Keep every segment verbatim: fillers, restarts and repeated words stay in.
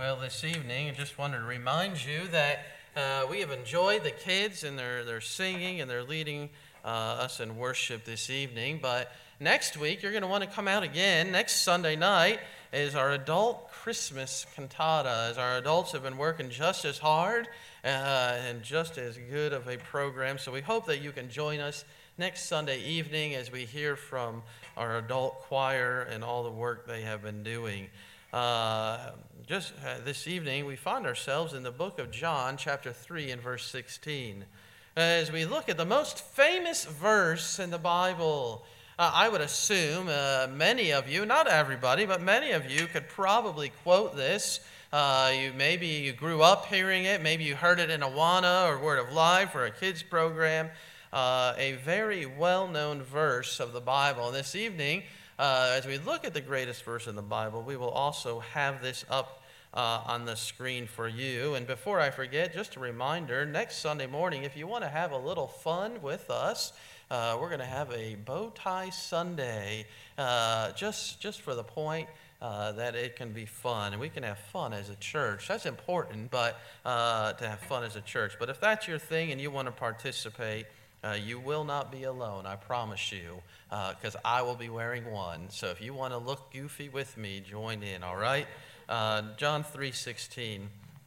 Well, this evening, I just wanted to remind you that uh, we have enjoyed the kids and their, their singing and their leading uh, us in worship this evening. But next week, you're going to want to come out again. Next Sunday night is our adult Christmas cantata, as our adults have been working just as hard uh, and just as good of a program. So we hope that you can join us next Sunday evening as we hear from our adult choir and all the work they have been doing. Uh, just uh, this evening, we find ourselves in the book of John, chapter three, and verse sixteen. As we look at the most famous verse in the Bible, uh, I would assume uh, many of you, not everybody, but many of you could probably quote this. Uh, you maybe you grew up hearing it, maybe you heard it in Awana or Word of Life or a kids program. Uh, a very well-known verse of the Bible. And this evening, Uh, as we look at the greatest verse in the Bible, we will also have this up uh, on the screen for you. And before I forget, just a reminder, next Sunday morning, if you want to have a little fun with us, uh, we're going to have a bow tie Sunday, uh, just, just for the point uh, that it can be fun. And we can have fun as a church. That's important, but uh, to have fun as a church. But if that's your thing and you want to participate, Uh, you will not be alone, I promise you, because uh, I will be wearing one. So if you want to look goofy with me, join in, all right? Uh, John three sixteen.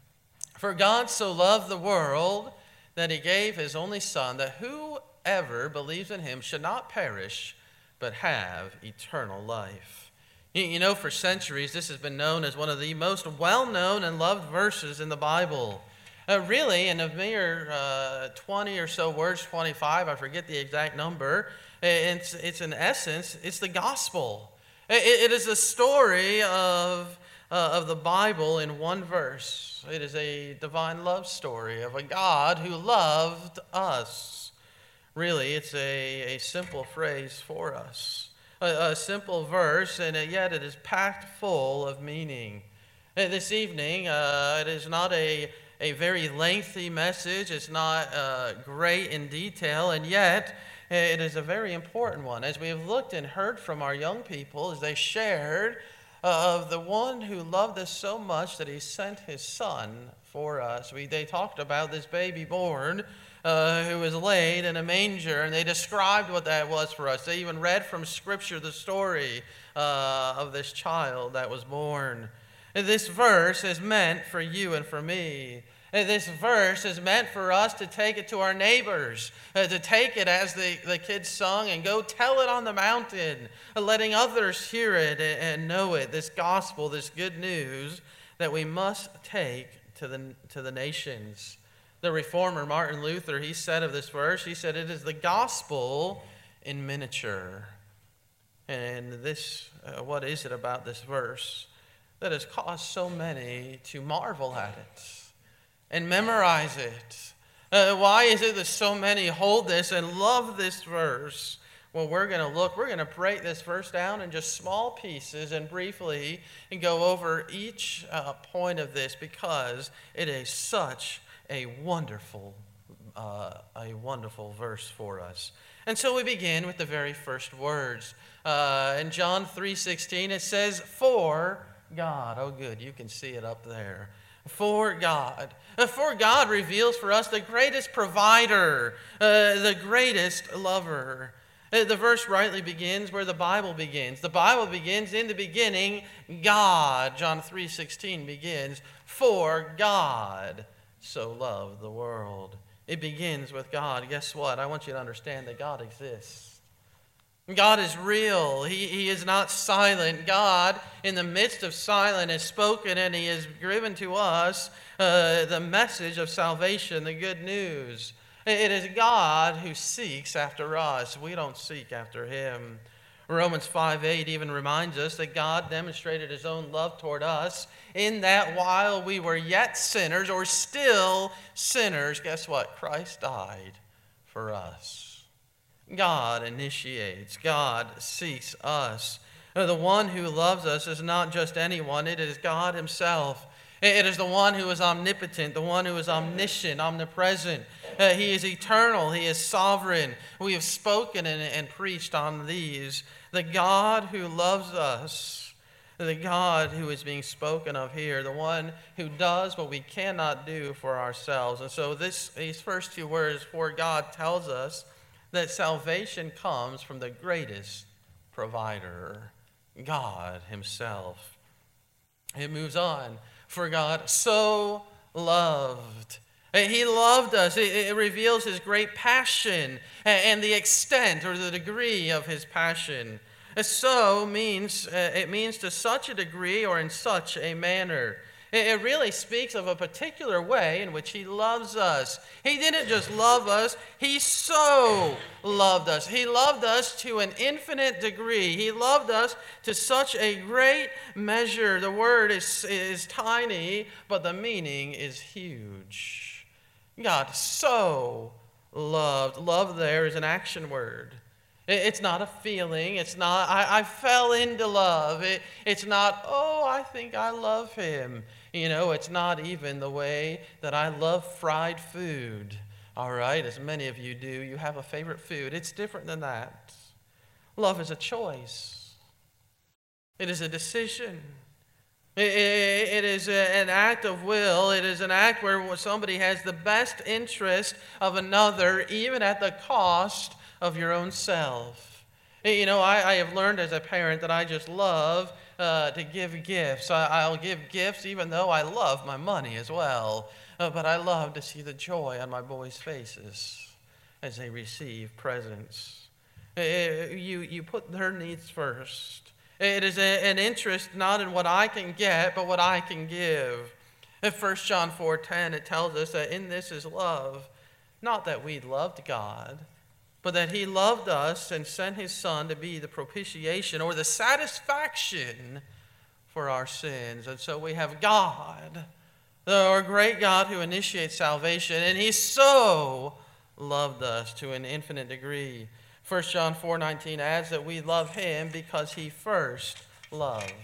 For God so loved the world that he gave his only Son, that whoever believes in him should not perish, but have eternal life. You, you know, for centuries, this has been known as one of the most well-known and loved verses in the Bible. Uh, really, in a mere uh, twenty or so words, twenty-five, I forget the exact number, it's, it's in essence, it's the gospel. It, it is a story of, uh, of the Bible in one verse. It is a divine love story of a God who loved us. Really, it's a, a simple phrase for us. A, a simple verse, and yet it is packed full of meaning. Uh, this evening, uh, it is not a A very lengthy message. It's not uh, great in detail, and yet it is a very important one. As we have looked and heard from our young people as they shared uh, of the one who loved us so much that he sent his Son for us. We, they talked about this baby born uh, who was laid in a manger, and they described what that was for us. They even read from Scripture the story uh, of this child that was born. This verse is meant for you and for me. This verse is meant for us to take it to our neighbors, uh, to take it as the, the kids sung and go tell it on the mountain, uh, letting others hear it and, and know it, this gospel, this good news that we must take to the, to the nations. The reformer Martin Luther, he said of this verse, he said, it is the gospel in miniature. And this, uh, what is it about this verse that has caused so many to marvel at it and memorize it? Uh, why is it that so many hold this and love this verse? Well, we're going to look, we're going to break this verse down in just small pieces and briefly and go over each uh, point of this, because it is such a wonderful, uh, a wonderful verse for us. And so we begin with the very first words. Uh, in John three sixteen, it says, for God. Oh, good. You can see it up there. For God. For God reveals for us the greatest provider, uh, the greatest lover. Uh, the verse rightly begins where the Bible begins. The Bible begins in the beginning, God. John three sixteen begins, for God so loved the world. It begins with God. Guess what? I want you to understand that God exists. God is real. He, he is not silent. God, in the midst of silence, has spoken, and he has given to us uh, the message of salvation, the good news. It is God who seeks after us. We don't seek after him. Romans five eight even reminds us that God demonstrated his own love toward us in that while we were yet sinners, or still sinners, guess what? Christ died for us. God initiates. God seeks us. The one who loves us is not just anyone. It is God himself. It is the one who is omnipotent, the one who is omniscient, omnipresent. Uh, he is eternal. He is sovereign. We have spoken and, and preached on these. The God who loves us The God who is being spoken of here, the one who does what we cannot do for ourselves. And so this, these first two words, for God, tells us that salvation comes from the greatest provider, God himself. It moves on. For God so loved. He loved us. It reveals his great passion and the extent or the degree of his passion. So means, it means to such a degree or in such a manner. It really speaks of a particular way in which he loves us. He didn't just love us, he so loved us. He loved us to an infinite degree. He loved us to such a great measure. The word is, is tiny, but the meaning is huge. God so loved. Love there is an action word. It's not a feeling. It's not, I, I fell into love. It, it's not, oh, I think I love him. You know, it's not even the way that I love fried food. All right, as many of you do, you have a favorite food. It's different than that. Love is a choice. It is a decision. It, it, it is a, an act of will. It is an act where somebody has the best interest of another, even at the cost of your own self. You know, I, I have learned as a parent that I just love uh, to give gifts. I, I'll give gifts even though I love my money as well. Uh, but I love to see the joy on my boys' faces as they receive presents. Uh, you, you put their needs first. It is a, an interest not in what I can get, but what I can give. In First John four ten, it tells us that in this is love, not that we loved God, but that he loved us and sent his Son to be the propitiation or the satisfaction for our sins. And so we have God, our great God who initiates salvation, and he so loved us to an infinite degree. First John four nineteen adds that we love him because he first loved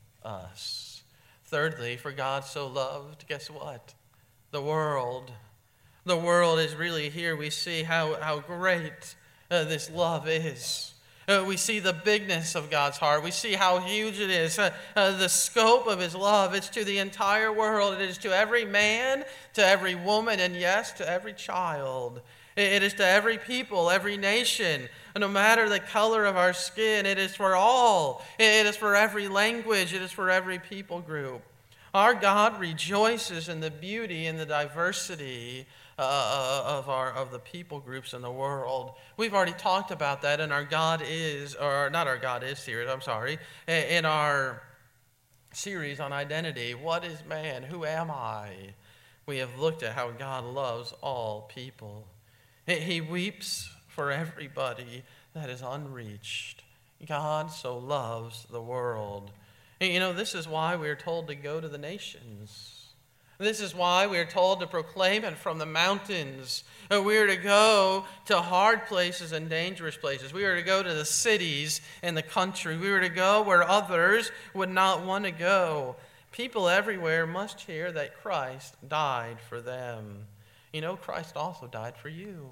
us. Thirdly, for God so loved, guess what? The world. The world is really here. We see how, how great uh, this love is. Uh, we see the bigness of God's heart. We see how huge it is. Uh, uh, the scope of his love. It's to the entire world. It is to every man, to every woman, and yes, to every child. It, it is to every people, every nation. No matter the color of our skin, it is for all. It is for every language. It is for every people group. Our God rejoices in the beauty and the diversity Uh, of our of the people groups in the world. We've already talked about that in our God is, or not our God is series, I'm sorry, in our series on identity. What is man? Who am I? We have looked at how God loves all people. He weeps for everybody that is unreached. God so loves the world. You know, this is why we are told to go to the nations. This is why we are told to proclaim it from the mountains. We are to go to hard places and dangerous places. We are to go to the cities and the country. We are to go where others would not want to go. People everywhere must hear that Christ died for them. You know, Christ also died for you.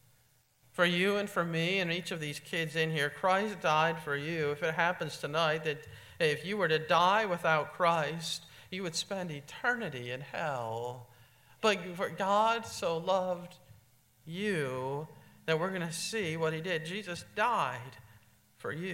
For you and for me and each of these kids in here, Christ died for you. If it happens tonight that if you were to die without Christ, you would spend eternity in hell. But for God so loved you that we're going to see what he did. Jesus died for you.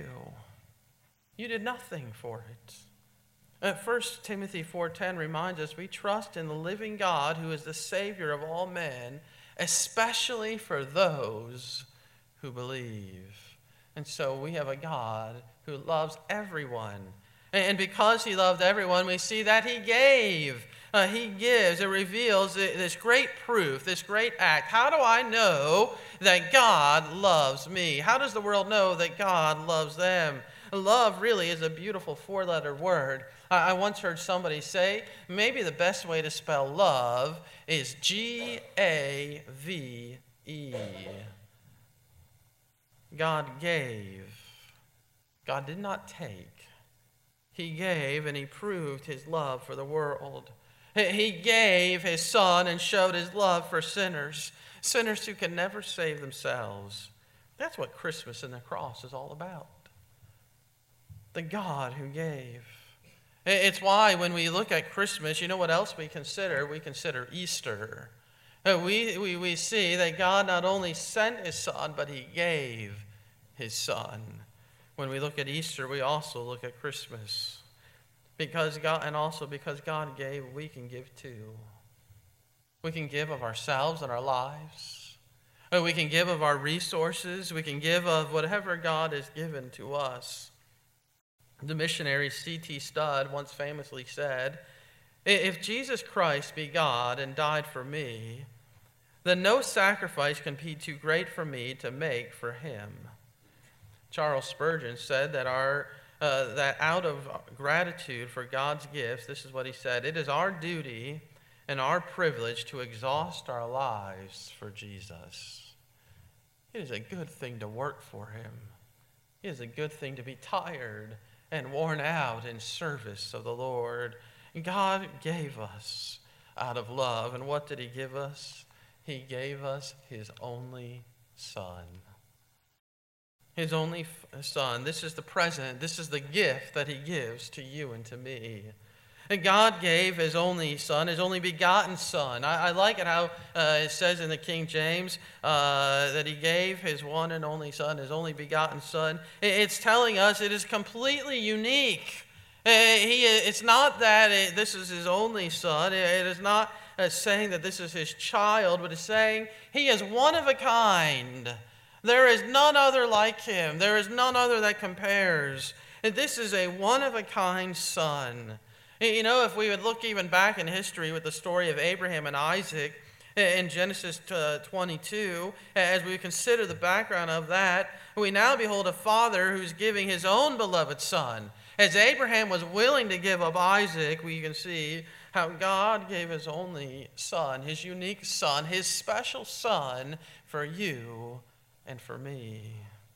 You did nothing for it. At First Timothy four ten reminds us we trust in the living God who is the Savior of all men, especially for those who believe. And so we have a God who loves everyone. And because he loved everyone, we see that he gave. Uh, he gives. It reveals this great proof, this great act. How do I know that God loves me? How does the world know that God loves them? Love really is a beautiful four-letter word. I, I once heard somebody say, maybe the best way to spell love is G A V E. God gave. God did not take. He gave and he proved his love for the world. He gave his Son and showed his love for sinners, sinners who can never save themselves. That's what Christmas and the cross is all about. The God who gave. It's why when we look at Christmas, you know what else we consider? We consider Easter. We, we, we see that God not only sent his Son, but he gave his Son. When we look at Easter, we also look at Christmas. Because God, and also because God gave, we can give too. We can give of ourselves and our lives. We can give of our resources. We can give of whatever God has given to us. The missionary C T Studd once famously said, "If Jesus Christ be God and died for me, then no sacrifice can be too great for me to make for him." Charles Spurgeon said that our uh, that out of gratitude for God's gifts, this is what he said, "It is our duty and our privilege to exhaust our lives for Jesus." It is a good thing to work for him. It is a good thing to be tired and worn out in service of the Lord. God gave us out of love. And what did he give us? He gave us his only Son. His only Son. This is the present. This is the gift that he gives to you and to me. And God gave his only Son, his only begotten Son. I, I like it how uh, it says in the King James uh, that he gave his one and only Son, his only begotten Son. It's telling us it is completely unique. He, it's not that it, this is his only Son. It is not uh, saying that this is his child, but it's saying he is one of a kind. There is none other like him. There is none other that compares. And this is a one-of-a-kind Son. You know, if we would look even back in history with the story of Abraham and Isaac in Genesis twenty-two, as we consider the background of that, we now behold a father who's giving his own beloved son. As Abraham was willing to give up Isaac, we can see how God gave his only son, his unique son, his special son for you and for me.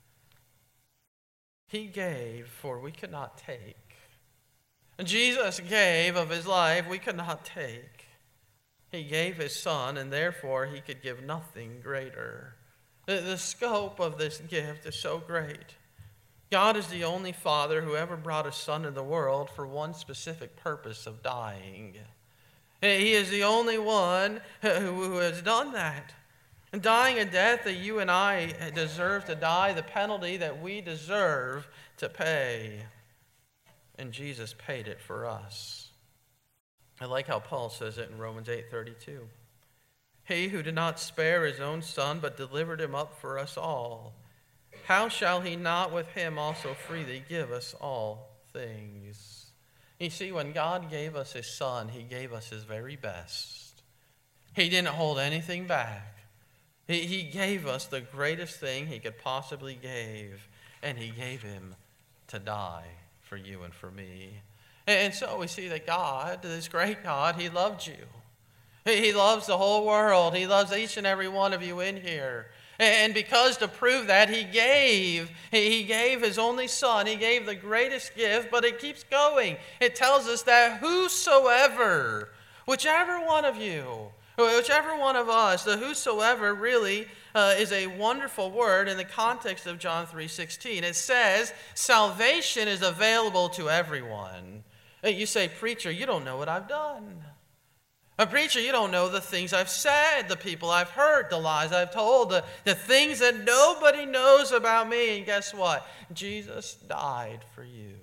He gave, for we could not take. Jesus gave of his life we could not take. He gave his Son, and therefore he could give nothing greater. The, the scope of this gift is so great. God is the only Father who ever brought a Son into the world for one specific purpose of dying. He is the only one who, who has done that. And dying a death that you and I deserve to die, the penalty that we deserve to pay. And Jesus paid it for us. I like how Paul says it in Romans eight thirty-two. He who did not spare his own Son, but delivered him up for us all, how shall he not with him also freely give us all things? You see, when God gave us his Son, he gave us his very best. He didn't hold anything back. He, he gave us the greatest thing he could possibly give, and he gave him to die for you and for me. And so we see that God, this great God, he loved you. He loves the whole world. He loves each and every one of you in here. And because to prove that, he gave, he gave his only Son. He gave the greatest gift, but it keeps going. It tells us that whosoever, whichever one of you, whichever one of us, the whosoever really uh, is a wonderful word in the context of John three sixteen. It says salvation is available to everyone. You say, preacher, you don't know what I've done. A preacher, you don't know the things I've said, the people I've hurt, the lies I've told, the, the things that nobody knows about me. And guess what? Jesus died for you.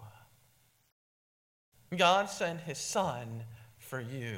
God sent his Son for you.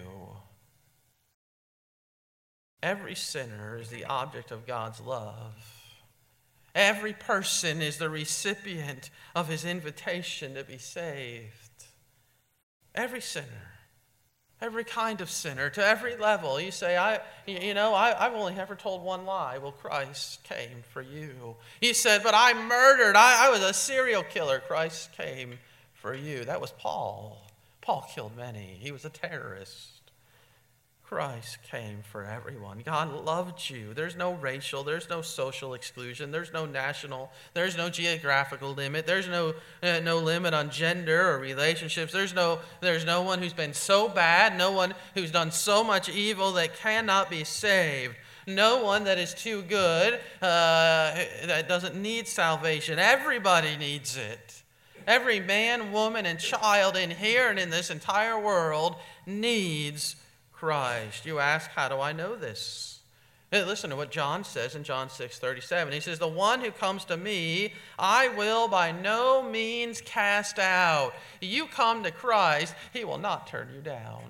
Every sinner is the object of God's love. Every person is the recipient of his invitation to be saved. Every sinner. Every kind of sinner, to every level. You say, I, you know, I, I've only ever told one lie. Well, Christ came for you. You said, but I murdered. I, I was a serial killer. Christ came for you. That was Paul. Paul killed many. He was a terrorist. Christ came for everyone. God loved you. There's no racial, there's no social exclusion, there's no national, there's no geographical limit, there's no uh, no limit on gender or relationships. There's no there's no one who's been so bad, no one who's done so much evil that cannot be saved. No one that is too good uh, that doesn't need salvation. Everybody needs it. Every man, woman, and child in here and in this entire world needs Christ. You ask, how do I know this? Hey, listen to what John says in John six thirty-seven. He says, the one who comes to me, I will by no means cast out. You come to Christ, he will not turn you down.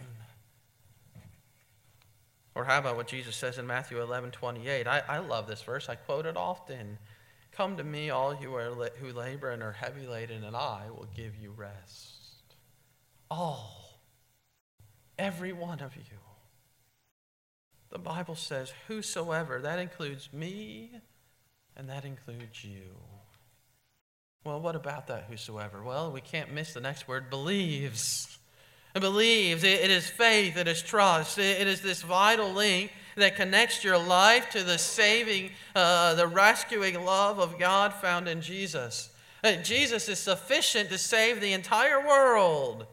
Or how about what Jesus says in Matthew eleven twenty-eight? I, I love this verse. I quote it often. Come to me, all you are who labor and are heavy laden, and I will give you rest. All. Every one of you. The Bible says, whosoever, that includes me, and that includes you. Well, what about that whosoever? Well, we can't miss the next word, believes. It believes. It is faith. It is trust. It is this vital link that connects your life to the saving, uh, the rescuing love of God found in Jesus. Uh, Jesus is sufficient to save the entire world,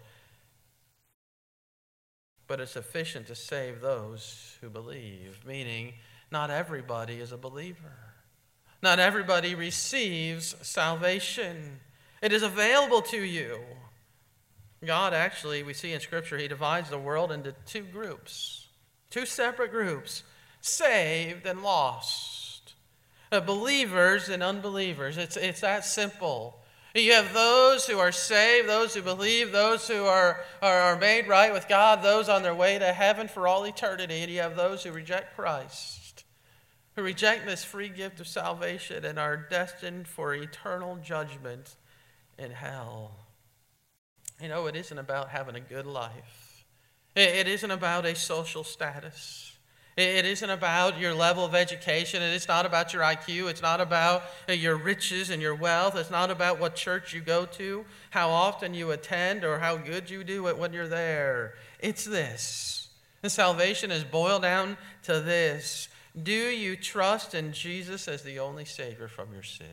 but it's sufficient to save those who believe, meaning not everybody is a believer. Not everybody receives salvation. It is available to you. God actually, we see in Scripture, he divides the world into two groups, two separate groups, saved and lost, uh, believers and unbelievers. It's, it's that simple. You have those who are saved, those who believe, those who are, are, are made right with God, those on their way to heaven for all eternity. And you have those who reject Christ, who reject this free gift of salvation and are destined for eternal judgment in hell. You know, it isn't about having a good life. It, it isn't about a social status. It isn't about your level of education. It's not about your I Q. It's not about your riches and your wealth. It's not about what church you go to, how often you attend, or how good you do it when you're there. It's this. And salvation is boiled down to this. Do you trust in Jesus as the only Savior from your sin?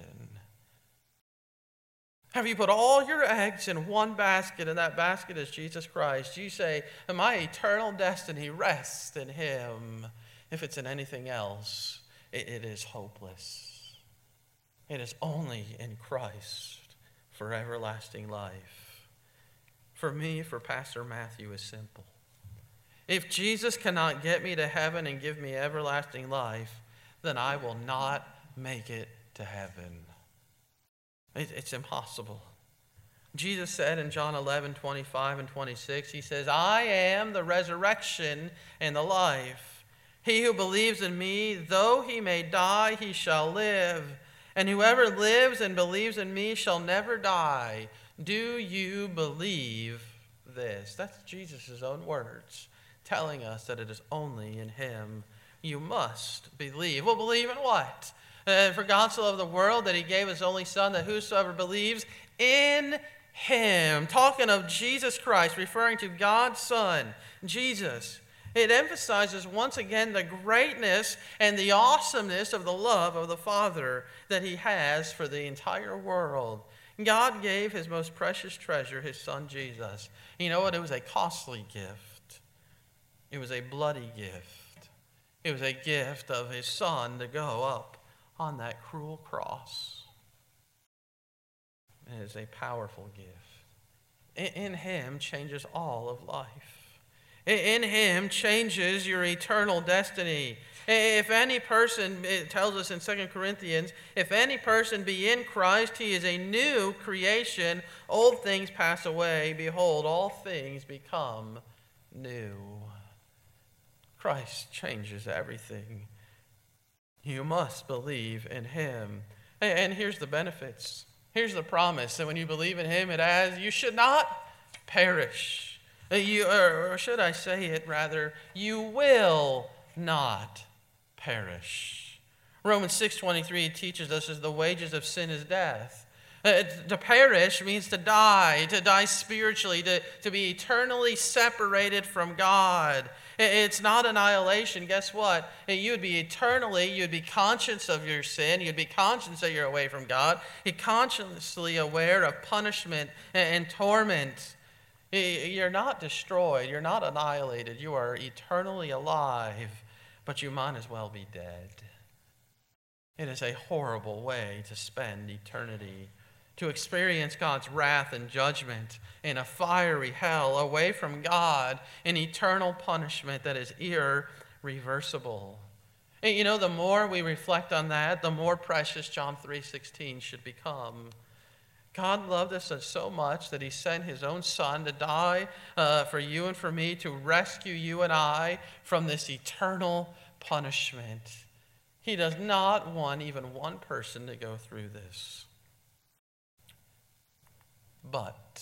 Have you put all your eggs in one basket, and that basket is Jesus Christ? You say, my eternal destiny rests in him. If it's in anything else, it, it is hopeless. It is only in Christ for everlasting life. For me, for Pastor Matthew, is simple. If Jesus cannot get me to heaven and give me everlasting life, then I will not make it to heaven. It's impossible. Jesus said in John eleven twenty-five and twenty-six, he says, I am the resurrection and the life. He who believes in me, though he may die, he shall live. And whoever lives and believes in me shall never die. Do you believe this? That's Jesus' own words, telling us that it is only in him you must believe. Well, believe in what? Uh, for God so loved the world that he gave his only Son, that whosoever believes in him. Talking of Jesus Christ, referring to God's Son, Jesus. It emphasizes once again the greatness and the awesomeness of the love of the Father that he has for the entire world. God gave his most precious treasure, his Son Jesus. You know what? It was a costly gift. It was a bloody gift. It was a gift of his Son to go up on that cruel cross. It is a powerful gift. In him changes all of life. In him changes your eternal destiny. If any person, it tells us in Second Corinthians, if any person be in Christ, he is a new creation. Old things pass away. Behold, all things become new. Christ changes everything. You must believe in him. And here's the benefits. Here's the promise that when you believe in him, it has, you should not perish. You, or should I say it rather, you will not perish. Romans six twenty-three teaches us that the wages of sin is death. Uh, to perish means to die, to die spiritually, to, to be eternally separated from God. It's not annihilation. Guess what? You would be eternally, you'd be conscious of your sin. You'd be conscious that you're away from God. You're consciously aware of punishment and torment. You're not destroyed. You're not annihilated. You are eternally alive, but you might as well be dead. It is a horrible way to spend eternity. to experience God's wrath and judgment in a fiery hell, away from God, in eternal punishment that is irreversible. And you know, the more we reflect on that, the more precious John three sixteen should become. God loved us so much that he sent his own son to die uh, for you and for me, to rescue you and I from this eternal punishment. He does not want even one person to go through this. But,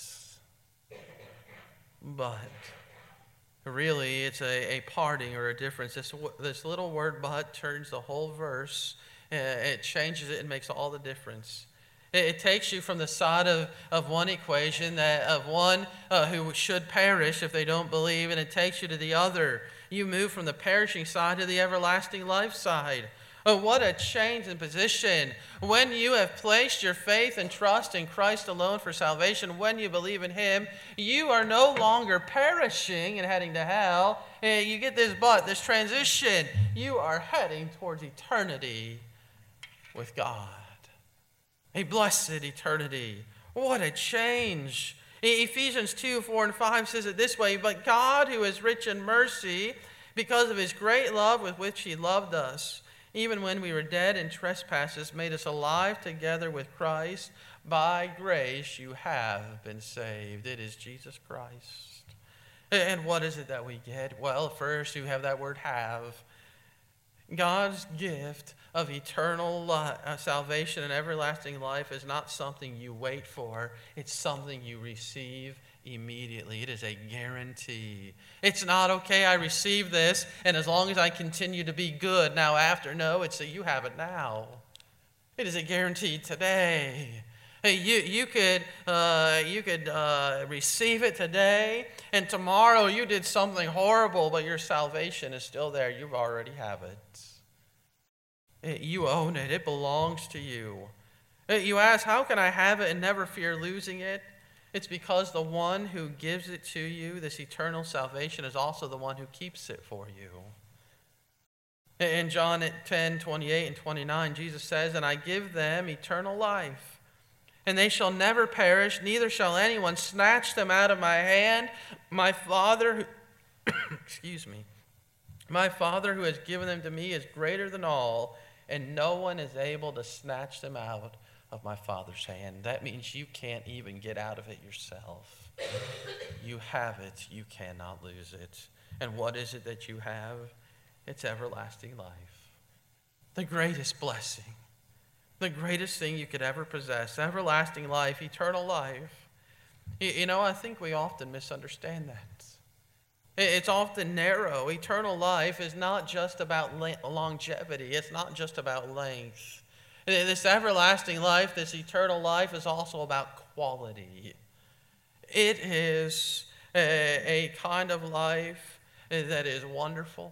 but, really it's a, a parting or a difference. This, this little word but turns the whole verse. It changes it and makes all the difference. It takes you from the side of, of one equation, that of one uh, who should perish if they don't believe, and it takes you to the other. You move from the perishing side to the everlasting life side. Oh, what a change in position. When you have placed your faith and trust in Christ alone for salvation, when you believe in him, you are no longer perishing and heading to hell. You get this but, this transition. You are heading towards eternity with God. A blessed eternity. What a change. Ephesians two, four, and five says it this way, but God, who is rich in mercy, because of his great love with which he loved us, even when we were dead in trespasses, made us alive together with Christ. By grace you have been saved. It is Jesus Christ. And what is it that we get? Well, first you have that word have. God's gift of eternal life, uh, salvation and everlasting life is not something you wait for. It's something you receive immediately. It is a guarantee. It's not, okay, I receive this, and as long as I continue to be good now after. No, it's that you have it now. It is a guarantee today. Hey, you, you could, uh, you could uh, receive it today, and tomorrow you did something horrible, but your salvation is still there. You already have it. it. You own it. It belongs to you. You ask, how can I have it and never fear losing it? It's because the one who gives it to you, this eternal salvation, is also the one who keeps it for you. In John ten, twenty-eight and twenty-nine, Jesus says, and I give them eternal life. And they shall never perish, neither shall anyone snatch them out of my hand. My Father, who, excuse me, my Father who has given them to me is greater than all, and no one is able to snatch them out of my Father's hand. That means you can't even get out of it yourself. You have it, you cannot lose it. And what is it that you have? It's everlasting life. The greatest blessing. The greatest thing you could ever possess, everlasting life, eternal life. You know, I think we often misunderstand that. It's often narrow. Eternal life is not just about longevity. It's not just about length. This everlasting life, this eternal life is also about quality. It is a, a kind of life that is wonderful.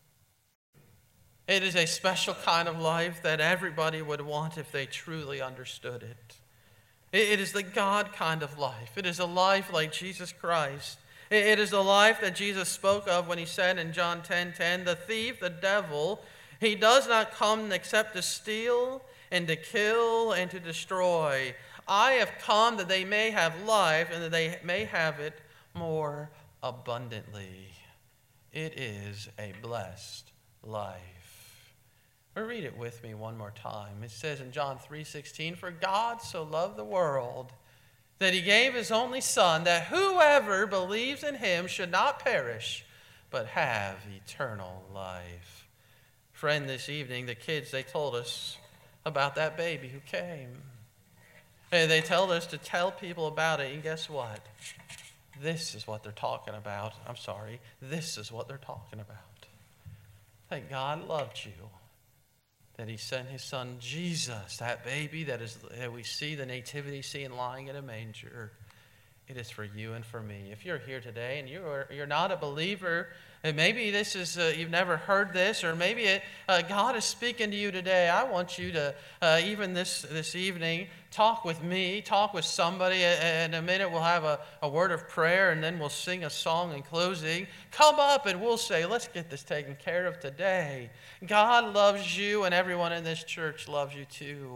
It is a special kind of life that everybody would want if they truly understood it. It is the God kind of life. It is a life like Jesus Christ. It is the life that Jesus spoke of when he said in John ten ten, the thief, the devil, he does not come except to steal and to kill and to destroy. I have come that they may have life and that they may have it more abundantly. It is a blessed life. Or read it with me one more time. It says in John three sixteen, for God so loved the world that he gave his only Son, that whoever believes in him should not perish, but have eternal life. Friend, this evening, the kids, they told us about that baby who came. And they told us to tell people about it, and guess what? This is what they're talking about. I'm sorry. This is what they're talking about. That God loved you. That he sent his son Jesus, that baby that is that we see the nativity scene lying in a manger. It is for you and for me. If you're here today and you're you're not a believer, and maybe this is uh, you've never heard this, or maybe it, uh, God is speaking to you today, I want you to uh, even this this evening talk with me, talk with somebody. In a minute we'll have a, a word of prayer, and then we'll sing a song in closing. Come up and we'll say, let's get this taken care of today. God loves you, and everyone in this church loves you too.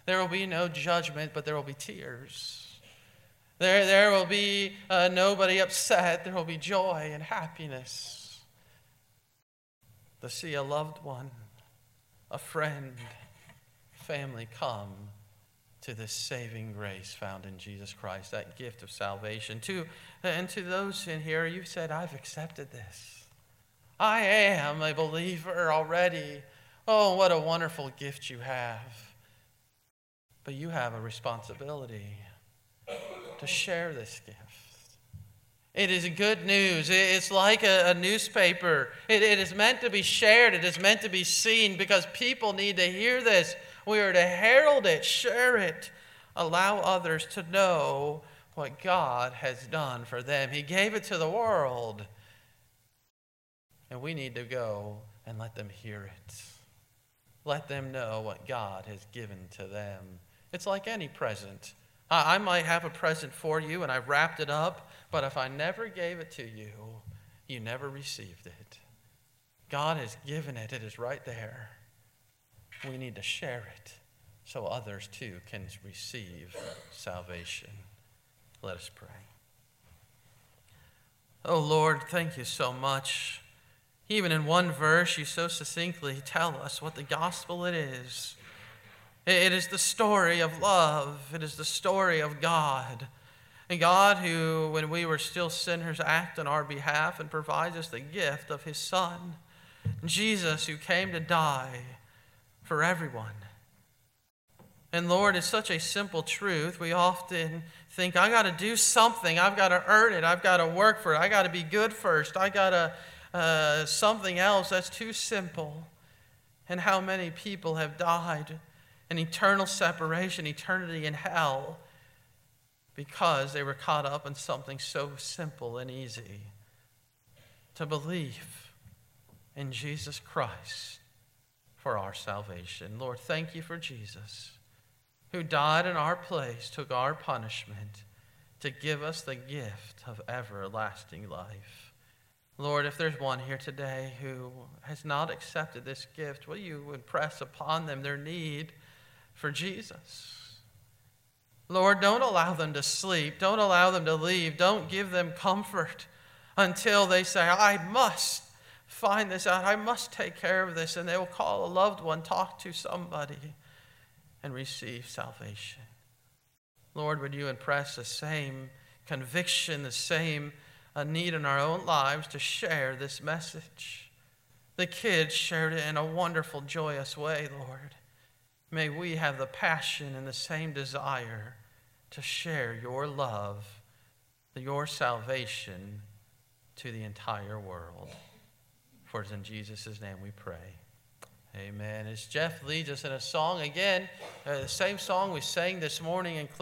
There will be no judgment, but there will be tears. There, there will be uh, nobody upset. There will be joy and happiness. To see a loved one, a friend, family come to this saving grace found in Jesus Christ, that gift of salvation. To, and to those in here, you've said, I've accepted this. I am a believer already. Oh, what a wonderful gift you have. But you have a responsibility to share this gift. It is good news. It's like a, a newspaper. It, it is meant to be shared. It is meant to be seen because people need to hear this. We are to herald it, share it, allow others to know what God has done for them. He gave it to the world. And we need to go and let them hear it. Let them know what God has given to them. It's like any present. I might have a present for you and I've wrapped it up, but if I never gave it to you, you never received it. God has given it. It is right there. We need to share it so others too can receive salvation. Let us pray. Oh Lord, thank you so much. Even in one verse, you so succinctly tell us what the gospel it is. It is the story of love. It is the story of God. And God who, when we were still sinners, acted on our behalf and provides us the gift of his Son. Jesus who came to die for everyone. And Lord, it's such a simple truth. We often think, I got to do something. I've got to earn it. I've got to work for it. I got to be good first. I got to uh, something else. That's too simple. And how many people have died in eternal separation, eternity in hell, because they were caught up in something so simple and easy. To believe in Jesus Christ for our salvation. Lord, thank you for Jesus, who died in our place, took our punishment to give us the gift of everlasting life. Lord, if there's one here today who has not accepted this gift, will you impress upon them their need for Jesus? Lord, don't allow them to sleep. Don't allow them to leave. Don't give them comfort until they say, I must find this out. I must take care of this. And they will call a loved one, talk to somebody, and receive salvation. Lord, would you impress the same conviction, the same uh, need in our own lives to share this message? The kids shared it in a wonderful, joyous way, Lord. May we have the passion and the same desire to share your love, your salvation to the entire world. For it is in Jesus' name we pray. Amen. As Jeff leads us in a song again, uh, the same song we sang this morning in